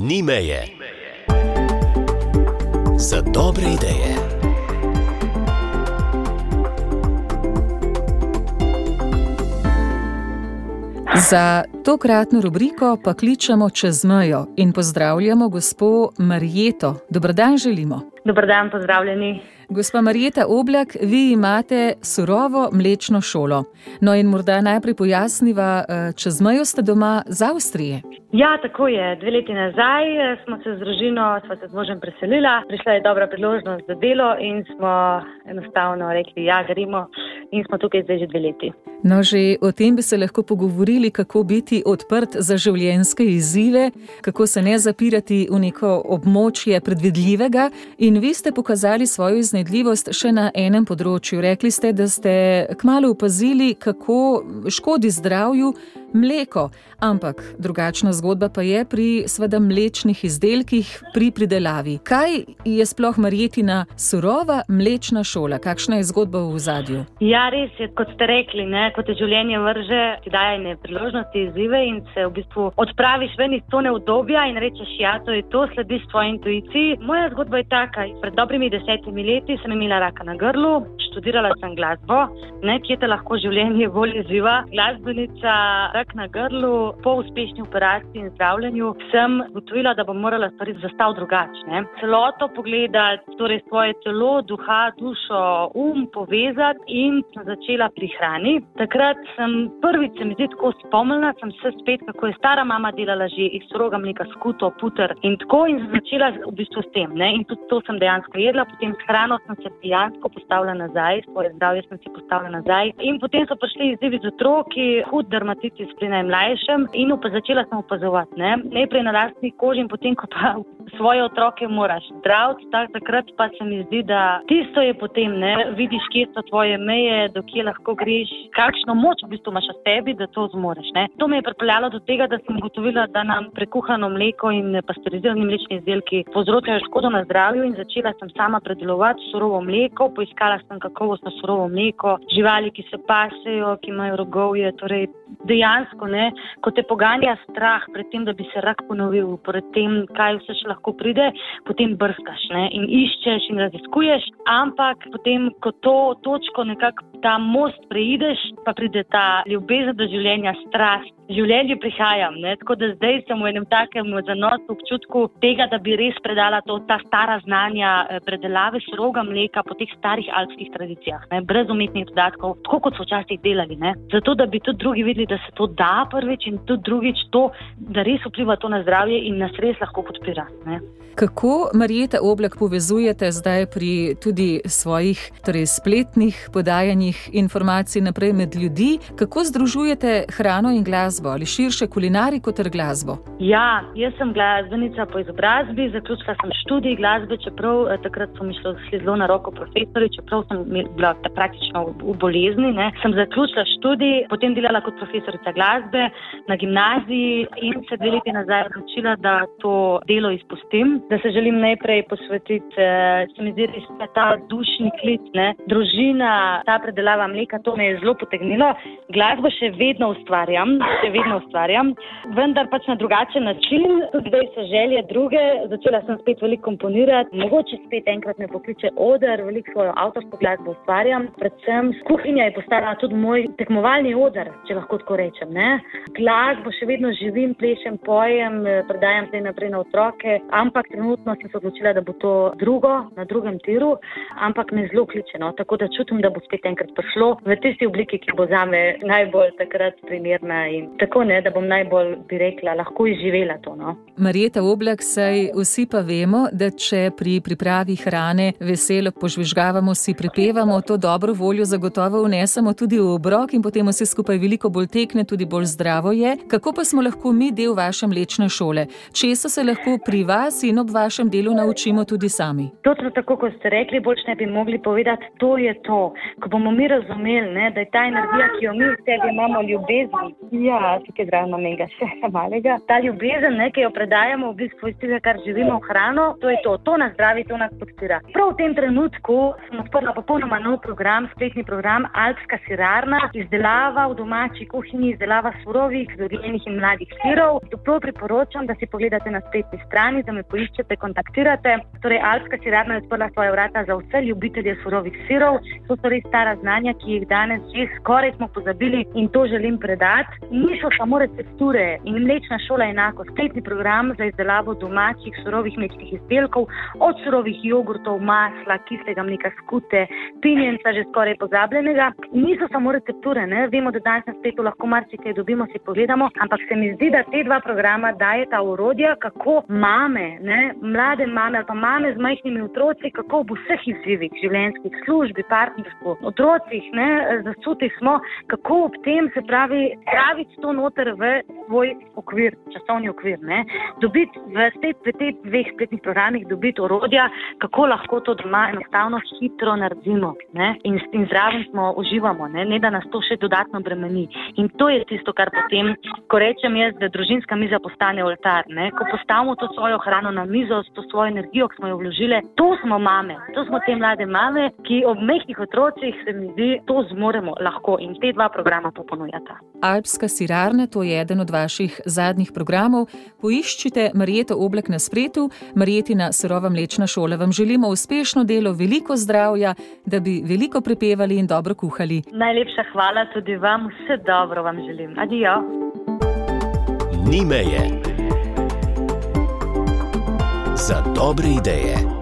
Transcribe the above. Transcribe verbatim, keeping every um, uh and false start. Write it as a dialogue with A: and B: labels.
A: Ni meje. Za dobre ideje.
B: Za tokratno rubriko pa kličemo čez mejo in pozdravljamo gospo Marjeto. Dober dan želimo.
C: Dober dan, pozdravljeni.
B: Gospa Marjeta Oblak, vi imate surovo mlečno šolo. No in morda najprej pojasniva, čez mejo ste doma z Avstrije.
C: Ja, tako je. Dve leti nazaj smo se z družino, sva se z možem preselila. Prišla je dobra priložnost za delo in smo enostavno rekli, ja, gremo in smo tukaj zdaj že dve leti.
B: No, že o tem bi se lahko pogovorili, kako biti odprt za življenjske izzive, kako se ne zapirati v neko območje predvidljivega. In vi ste pokazali svojo iznajdljivost še na enem področju. Rekli ste, da ste kmalu opazili, kako škodi zdravju mleko. Ampak drugačna zgodba pa je pri seveda mlečnih izdelkih, pri pridelavi. Kaj je sploh Marjetina surova mlečna šola? Kakšna je zgodba v ozadju?
C: Ja, res je, kot ste rekli, ne, kot te življenje vrže, ti daje ene priložnosti, izzive in se v bistvu odpraviš ven iz tone udobja in rečeš, ja, to je to, slediš tvoji intuiciji. Moja zgodba je taka, pred dobrimi desetimi leti sem imela raka na grlu, študirala sem glasbo, ne, kje te lahko življenje bolj izziva. Glasbenica, rak na grlu, po uspešni operaciji in zdravljenju sem ugotovila, da bom morala stvari zastaviti drugače. Celoto pogledati, torej svoje telo, duha, dušo, um povezati in sem začela pri hrani. Takrat sem prvič se mi zdi tako spomnila, sem se spet, kako je stara mama delala že iz surovega mleka, skuto, puter in tako in sem začela v bistvu s tem. Ne? In tudi to sem dejansko jedla, potem s hrano sem se dejansko postavila nazaj, svoje zdravje sem si postavila nazaj in potem so prišli izzivi z otroki, hud dermatitis pri najmlajšem in pa začela sem opazovati, ne, najprej na lastni koži in potem, ko pa svoje otroke moraš zdraviti, tak, takrat pa se mi zdi, da tisto je potem, ne, vidiš, kje so tvoje meje, do kje lahko greš, kakšno moč v bistvu imaš v tebi, da to zmoreš, ne. To me je pripeljalo do tega, da sem ugotovila, da nam prekuhano mleko in pasteurizirani mlečni izdelki povzročajo škodo na zdravju in začela sem sama predelovati surovo mleko, poiskala sem kakovostno surovo mleko, živali, ki se pasejo, ki imajo rogovje, torej dejansko, ne, ko te poganja strah pred tem, da bi se rak ponovil, pred tem, kaj vse še lahko pride, potem brskaš, ne, in iščeš in raziskuješ, ampak potem, ko to točko nekako ta most preideš, pa pride ta ljubezen do življenja, strast, življenje prihajam, ne, tako da zdaj sem v enem takem zanosu, občutku tega, da bi res predala to, ta stara znanja predelave surovega mleka po teh starih alpskih tradicijah, ne, brez umetnih dodatkov, tako kot so včasih delali, ne, zato da bi tudi drugi videli, da se to da prvič in tudi drugič to, da res vpliva to na zdravje in nas res lahko podpira, ne.
B: Kako, Marjeta Oblak, povezujete zdaj pri tudi svojih torej spletnih podajanjih informacij naprej med ljudi? Kako združujete hrano in glasbo ali širše kulinariko ter glasbo?
C: Ja, jaz sem glasbenica po izobrazbi, zaključila sem študij glasbe, čeprav takrat so mi šlo zelo na roko profesorji, čeprav sem bila praktično v bolezni, ne. Sem zaključila študij, potem delala kot profesorica glasbe na gimnaziji in se dve leti nazaj odločila, da to delo izpustim, da se želim najprej posvetiti, se mi zdi res ta dušni klic, ne, družina, ta predelava mleka, to me je zelo potegnilo. Glasbo še vedno ustvarjam, še vedno ustvarjam, vendar pač na drugačen način, tudi zdaj so želje druge, začela sem spet veliko komponirati, mogoče spet enkrat me pokliče oder, veliko svojo avtorsko glasbo ustvarjam, predvsem kuhinja je postala tudi moj tekmovalni oder, če lahko tako rečem, ne. Glasbo še vedno živim, plešem, pojem, predajam zdaj naprej na otroke, ampak trenutno sem se odločila, da bo to drugo, na drugem tiru, ampak me zelo kliče, no, tako da čutim, da bo spet enkrat prišlo v tisti obliki, ki bo zame najbolj takrat primerna in tako, ne, da bom najbolj, bi rekla, lahko izživela to, no.
B: Marjeta Oblak, saj vsi pa vemo, da če pri pripravi hrane veselo požvižgavamo, si pripevamo, to dobro voljo zagotovo vnesemo tudi v obrok in potem vse skupaj veliko bolj tekne, tudi bolj zdravo je. Kako pa smo lahko mi del vaše mlečne šole? Česa se lahko pri vas in ob vašem delu naučimo tudi sami?
C: Točno tako, kot ste rekli, boljš ne bi mogli povedati, to je to. Ko bomo mi razumeli, ne, da je ta energija, ki jo mi v sebi imamo, ljubezen. Ja, tukaj zraven mamenga še malega. Ta ljubezen, ne, ki jo predajamo v bistvu iz tega, kar živimo v hrano, to je to. To nas zdravi, to nas podpira. Prav v tem trenutku sem odprla popolnoma nov program, spletni program Alpska sirarna, izdelava v domači kuhinji, izdelava surovih, zorjenih in mladih sirov. Toplo priporočam, da si pogledate na spletni strani, da me poiščete, kontaktirate. Torej, Alpska sirarna je odprla svoje vrata za vse ljubitelje surovih sirov. To so res stara znanja, ki jih danes že skoraj smo pozabili in to želim predati. Niso samo recepture in mlečna šola enako. Spletni program za izdelavo domačih surovih mlečnih izdelkov, od surovih jogurtov, masla, kislega mleka, skute, pinjenca, že skoraj pozabljenega. Niso samo recepture, ne? Vemo, da danes na spletu lahko marsikaj dobimo, si pogledamo, ampak se mi zdi, da te dva programa dajeta orodja, kako mame, ne? Mlade mame ali pa mame z majhnimi otroci, kako v vseh izzivih, življenjskih, službi, partnerstvu, otrocih, ne, zasutih smo, kako ob tem se pravi praviti to noter v svoj okvir, časovni okvir, ne. Dobiti v teh dveh spletnih programih, dobiti orodja, kako lahko to doma enostavno hitro naredimo, ne, in, in zraven smo uživamo, ne, ne da nas to še dodatno bremeni. In to je tisto, kar potem, ko rečem jaz, da družinska miza postane oltar, ne, ko postavimo to svojo hrano na mizo, to svojo energijo, ki smo jo vložile, to smo mame, to smo te mlade mame, ki ob mehkih otrocih se mi zdi, to zmoremo lahko in te dva programa to ponujata.
B: Alpska sirarna, to je eden od vaših zadnjih programov. Poiščite Marjeto Oblak na spletu, Marjetina surova mlečna šola. Vam želimo uspešno delo, veliko zdravja, da bi veliko prepevali in dobro kuhali.
C: Najlepša hvala tudi vam, vse dobro vam želim. Adijo.
A: Ni meje. Za dobre ideje.